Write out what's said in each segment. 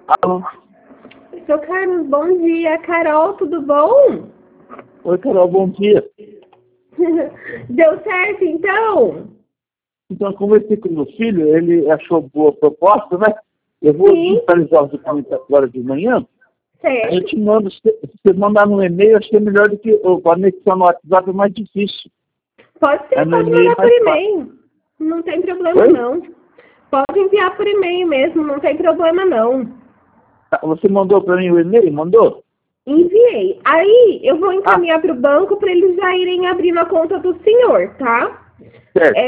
Alô? Seu Carlos, bom dia. Carol, tudo bom? Oi, Carol, bom dia. Deu certo, então? Então, eu conversei com o meu filho, ele achou boa a proposta, né? Eu vou Sim. digitalizar os documentos agora de manhã. Certo. Aí eu te mando, se você mandar no e-mail, acho que é melhor do que a conexão no WhatsApp é mais difícil. Pode ser, Aí no pode e-mail é mandar por mais fácil. e-mail. Não tem problema, Oi? não. Pode enviar por e-mail mesmo, não tem problema, não. Tá, você mandou para mim o e-mail? Mandou? Enviei. Aí, eu vou Ah, encaminhar para o banco para eles já irem abrindo a conta do senhor, tá? certo.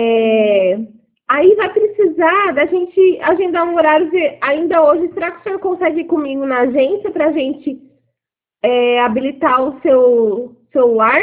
Aí vai precisar da gente agendar um horário ainda hoje. Será que o senhor consegue ir comigo na agência para a gente habilitar o seu celular?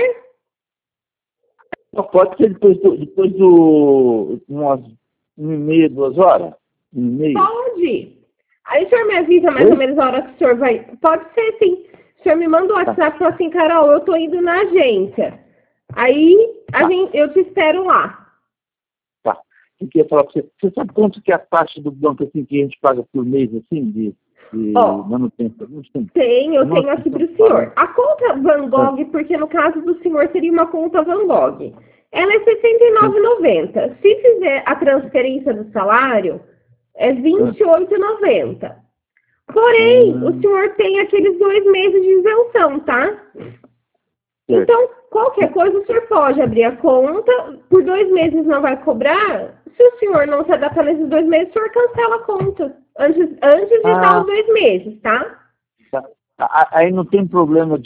Só pode ser depois do umas 1h30, 2 horas? 1h30. Pode. Aí o senhor me avisa mais Oi? ou menos a hora que o senhor vai. Pode ser, sim. O senhor me manda o Tá, WhatsApp e fala assim, Carol, eu tô indo na agência. Aí tá, eu te espero lá. tá. Eu queria falar para você. Você sabe quanto que é a taxa do banco assim, que a gente paga por mês, assim, de Ó, manutenção? Não sei. eu Nossa, tenho aqui então, para o senhor. A conta Van ah, Gogh, porque no caso do senhor seria uma conta Van Gogh. Ela é R$ 69,90. Se fizer a transferência do salário, é R$ ah, 28,90. Porém, o ah, senhor tem aqueles 2 meses de isenção, tá? certo. Então, qualquer coisa, o senhor pode abrir a conta, por 2 meses não vai cobrar. Se o senhor não se adaptar nesses 2 meses, o senhor cancela a conta. Antes de dar os Ah, 2 meses, tá? tá. Aí não tem problema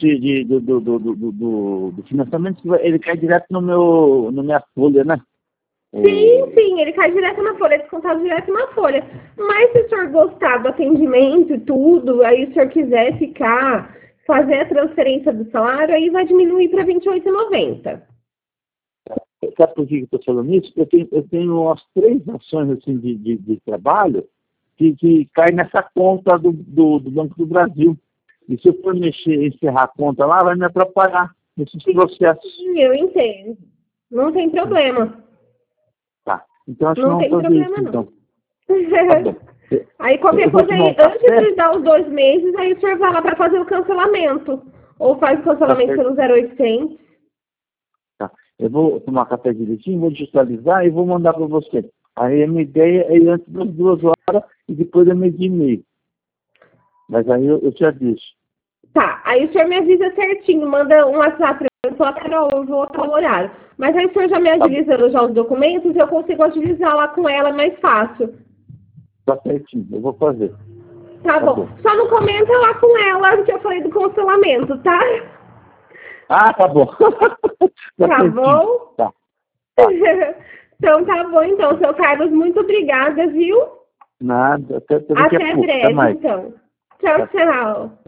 do financiamento, ele cai direto na minha folha, né? Sim, O, sim, ele cai direto na folha, é descontado direto na folha. Mas se o senhor gostar do atendimento e tudo, aí o senhor quiser ficar, fazer a transferência do salário, aí vai diminuir para R$ 28,90. sabe por que eu estou falando isso? Eu tenho umas 3 ações assim, de trabalho que caem nessa conta do Banco do Brasil. E se eu for mexer, encerrar a conta lá, vai me atrapalhar nesses processos. Sim, eu entendo. Não tem problema. Tá. Então, acho que Não vamos tem fazer isso, problema, não. então. Tá bom. Aí Eu qualquer vou coisa tomar um aí, antes café, de dar os 2 meses, aí o senhor vai lá para fazer o cancelamento. Ou faz o tá cancelamento certo? pelo 0800. Tá. Eu vou tomar café direitinho, vou digitalizar e vou mandar para você. Aí a minha ideia é ir antes das 2 horas e depois é meio dia e meio. Mas aí eu te aviso. Tá, aí o senhor me avisa certinho, manda um WhatsApp para eu falar, Carol, eu vou ao horário. Mas aí o senhor já me Tá bom. agilizando já os documentos, eu consigo agilizar lá com ela, é mais fácil. Tá certinho. Eu vou fazer. Tá Tá bom. bom. Só não comenta lá com ela que eu falei do cancelamento, tá? Ah, tá bom. Tá Tá certinho. bom? Tá. Tá. Então tá bom, então, seu Carlos, muito obrigada, viu? Nada. Até daqui a Até pouco. Até breve, mais. então. Tchau, Tá. tchau.